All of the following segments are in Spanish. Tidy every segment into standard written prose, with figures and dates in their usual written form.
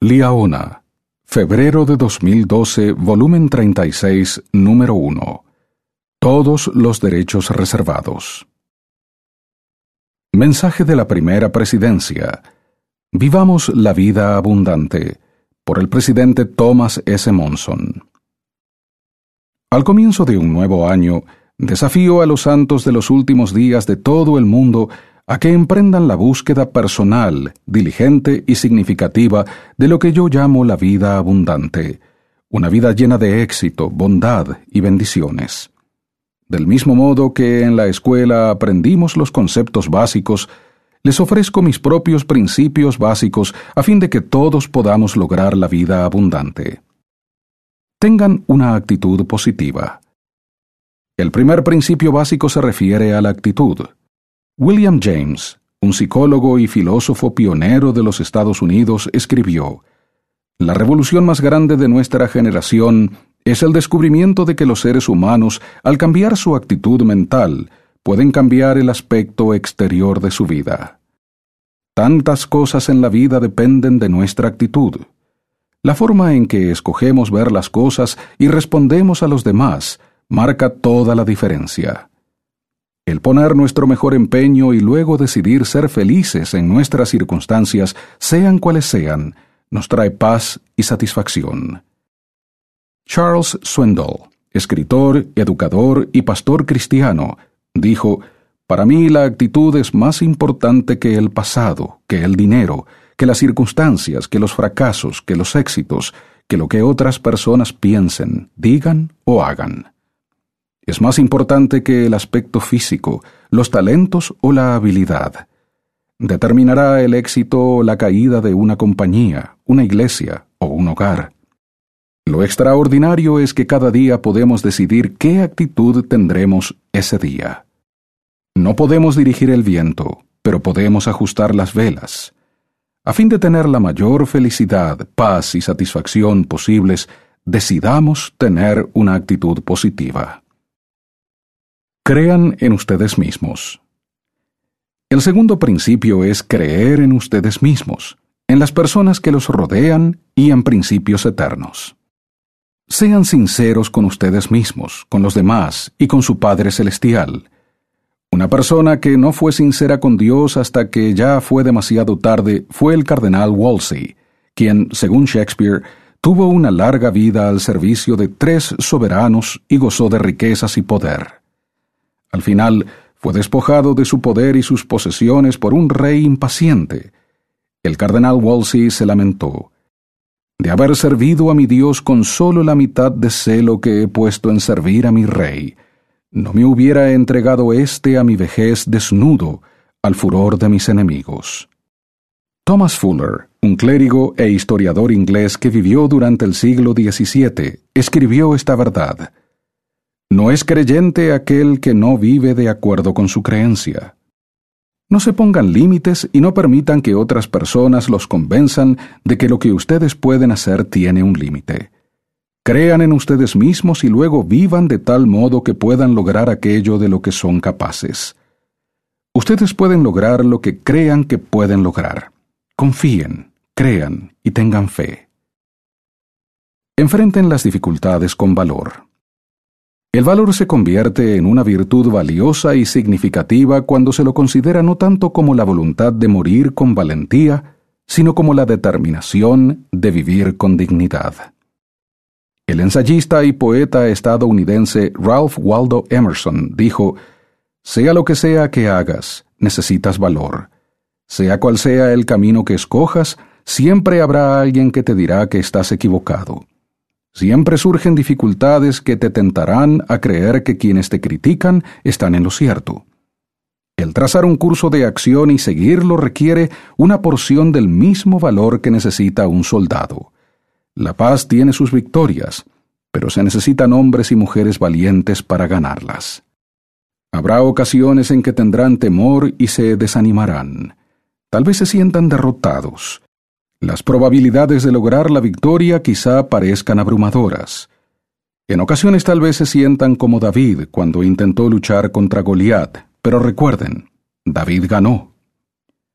Liaona, febrero de 2012, volumen 36, número 1. Todos los derechos reservados. Mensaje de la primera presidencia. Vivamos la vida abundante, por el presidente Thomas S. Monson. Al comienzo de un nuevo año, desafío a los santos de los últimos días de todo el mundo a que emprendan la búsqueda personal, diligente y significativa de lo que yo llamo la vida abundante, una vida llena de éxito, bondad y bendiciones. Del mismo modo que en la escuela aprendimos los conceptos básicos, les ofrezco mis propios principios básicos a fin de que todos podamos lograr la vida abundante. Tengan una actitud positiva. El primer principio básico se refiere a la actitud. William James, un psicólogo y filósofo pionero de los Estados Unidos, escribió: «La revolución más grande de nuestra generación es el descubrimiento de que los seres humanos, al cambiar su actitud mental, pueden cambiar el aspecto exterior de su vida. Tantas cosas en la vida dependen de nuestra actitud. La forma en que escogemos ver las cosas y respondemos a los demás marca toda la diferencia. El poner nuestro mejor empeño y luego decidir ser felices en nuestras circunstancias, sean cuales sean, nos trae paz y satisfacción». Charles Swindoll, escritor, educador y pastor cristiano, dijo: «Para mí la actitud es más importante que el pasado, que el dinero, que las circunstancias, que los fracasos, que los éxitos, que lo que otras personas piensen, digan o hagan. Es más importante que el aspecto físico, los talentos o la habilidad. Determinará el éxito o la caída de una compañía, una iglesia o un hogar. Lo extraordinario es que cada día podemos decidir qué actitud tendremos ese día. No podemos dirigir el viento, pero podemos ajustar las velas. A fin de tener la mayor felicidad, paz y satisfacción posibles, decidamos tener una actitud positiva». Crean en ustedes mismos. El segundo principio es creer en ustedes mismos, en las personas que los rodean y en principios eternos. Sean sinceros con ustedes mismos, con los demás y con su Padre Celestial. Una persona que no fue sincera con Dios hasta que ya fue demasiado tarde fue el cardenal Wolsey, quien, según Shakespeare, tuvo una larga vida al servicio de 3 soberanos y gozó de riquezas y poder. Al final, fue despojado de su poder y sus posesiones por un rey impaciente. El cardenal Wolsey se lamentó: «De haber servido a mi Dios con solo la mitad de celo que he puesto en servir a mi rey, no me hubiera entregado a mi vejez desnudo, al furor de mis enemigos». Thomas Fuller, un clérigo e historiador inglés que vivió durante el siglo XVII, escribió esta verdad: «No es creyente aquel que no vive de acuerdo con su creencia». No se pongan límites y no permitan que otras personas los convenzan de que lo que ustedes pueden hacer tiene un límite. Crean en ustedes mismos y luego vivan de tal modo que puedan lograr aquello de lo que son capaces. Ustedes pueden lograr lo que crean que pueden lograr. Confíen, crean y tengan fe. Enfrenten las dificultades con valor. El valor se convierte en una virtud valiosa y significativa cuando se lo considera no tanto como la voluntad de morir con valentía, sino como la determinación de vivir con dignidad. El ensayista y poeta estadounidense Ralph Waldo Emerson dijo: «Sea lo que sea que hagas, necesitas valor. Sea cual sea el camino que escojas, siempre habrá alguien que te dirá que estás equivocado. Siempre surgen dificultades que te tentarán a creer que quienes te critican están en lo cierto. El trazar un curso de acción y seguirlo requiere una porción del mismo valor que necesita un soldado. La paz tiene sus victorias, pero se necesitan hombres y mujeres valientes para ganarlas. Habrá ocasiones en que tendrán temor y se desanimarán. Tal vez se sientan derrotados. Las probabilidades de lograr la victoria quizá parezcan abrumadoras. En ocasiones tal vez se sientan como David cuando intentó luchar contra Goliat, pero recuerden, David ganó.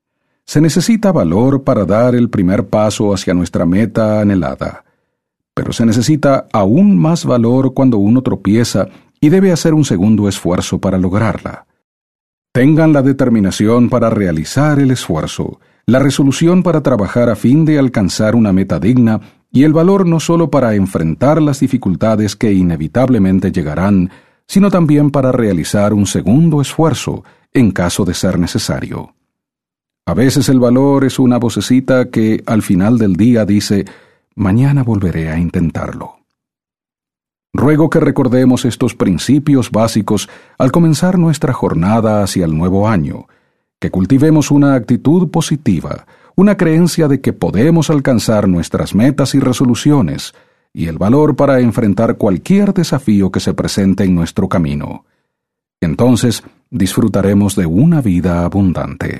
Se necesita valor para dar el primer paso hacia nuestra meta anhelada. Pero se necesita aún más valor cuando uno tropieza y debe hacer un segundo esfuerzo para lograrla. Tengan la determinación para realizar el esfuerzo, la resolución para trabajar a fin de alcanzar una meta digna y el valor no solo para enfrentar las dificultades que inevitablemente llegarán, sino también para realizar un segundo esfuerzo en caso de ser necesario. A veces el valor es una vocecita que al final del día dice: mañana volveré a intentarlo. Ruego que recordemos estos principios básicos al comenzar nuestra jornada hacia el nuevo año, que cultivemos una actitud positiva, una creencia de que podemos alcanzar nuestras metas y resoluciones, y el valor para enfrentar cualquier desafío que se presente en nuestro camino. Entonces, disfrutaremos de una vida abundante.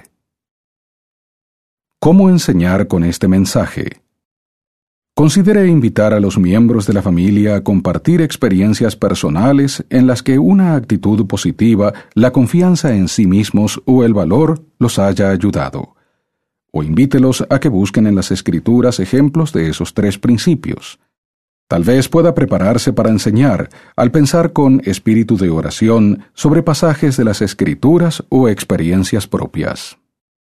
¿Cómo enseñar con este mensaje? Considere invitar a los miembros de la familia a compartir experiencias personales en las que una actitud positiva, la confianza en sí mismos o el valor los haya ayudado. O invítelos a que busquen en las Escrituras ejemplos de esos tres principios. Tal vez pueda prepararse para enseñar al pensar con espíritu de oración sobre pasajes de las Escrituras o experiencias propias.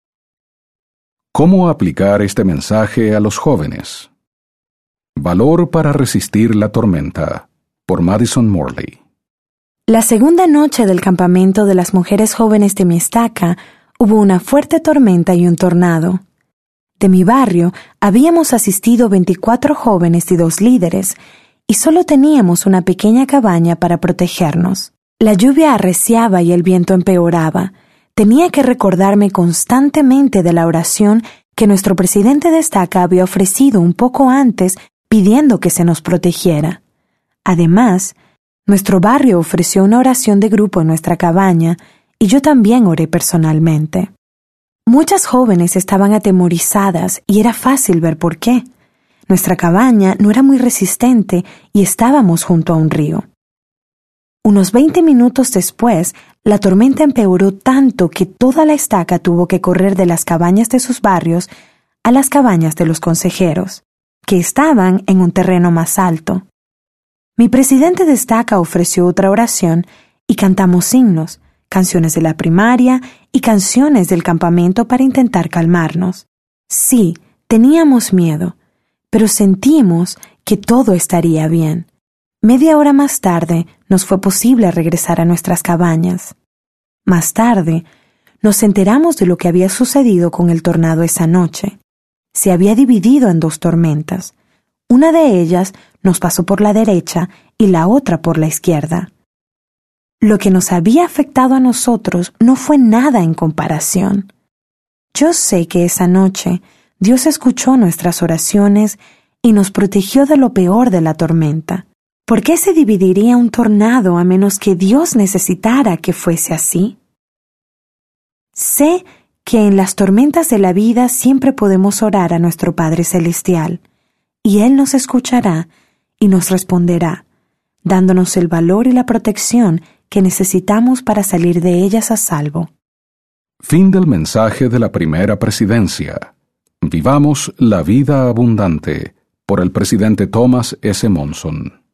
¿Cómo aplicar este mensaje a los jóvenes? Valor para resistir la tormenta, por Madison Morley. La segunda noche del campamento de las mujeres jóvenes de mi estaca, hubo una fuerte tormenta y un tornado. De mi barrio habíamos asistido 24 jóvenes y 2 líderes, y solo teníamos una pequeña cabaña para protegernos. La lluvia arreciaba y el viento empeoraba. Tenía que recordarme constantemente de la oración que nuestro presidente de estaca había ofrecido un poco antes, pidiendo que se nos protegiera. Además, nuestro barrio ofreció una oración de grupo en nuestra cabaña y yo también oré personalmente. Muchas jóvenes estaban atemorizadas y era fácil ver por qué. Nuestra cabaña no era muy resistente y estábamos junto a un río. Unos 20 minutos después, la tormenta empeoró tanto que toda la estaca tuvo que correr de las cabañas de sus barrios a las cabañas de los consejeros, que estaban en un terreno más alto. Mi presidente de estaca ofreció otra oración y cantamos himnos, canciones de la primaria y canciones del campamento para intentar calmarnos. Sí, teníamos miedo, pero sentimos que todo estaría bien. Media hora más tarde nos fue posible regresar a nuestras cabañas. Más tarde, nos enteramos de lo que había sucedido con el tornado esa noche. Se había dividido en 2 tormentas. Una de ellas nos pasó por la derecha y la otra por la izquierda. Lo que nos había afectado a nosotros no fue nada en comparación. Yo sé que esa noche Dios escuchó nuestras oraciones y nos protegió de lo peor de la tormenta. ¿Por qué se dividiría un tornado a menos que Dios necesitara que fuese así? Sé que en las tormentas de la vida siempre podemos orar a nuestro Padre Celestial, y Él nos escuchará y nos responderá, dándonos el valor y la protección que necesitamos para salir de ellas a salvo. Fin del mensaje de la primera presidencia. Vivamos la vida abundante, por el presidente Thomas S. Monson.